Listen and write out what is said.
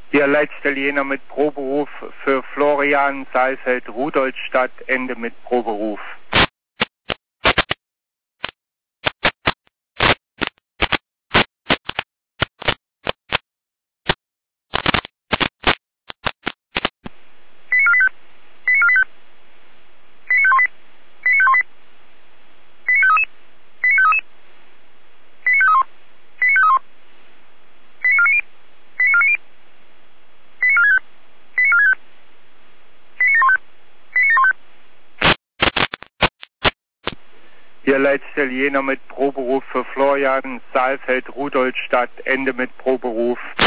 Hier letzter Jena mit Proberuf für Florian Saalfeld, Rudolstadt, Ende mit Proberuf. Hier letzter Jena mit Proberuf für Florian Saalfeld, Rudolstadt, Ende mit Proberuf.